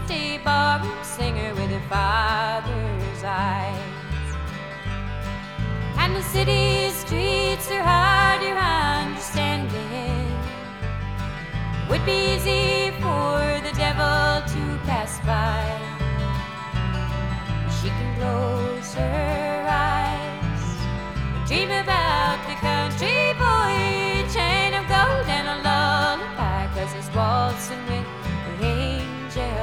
just a barroom singer with her father's eyes. And the city streets are hard to understanding. Would be easy for the devil to pass by. She can close her eyes and dream about the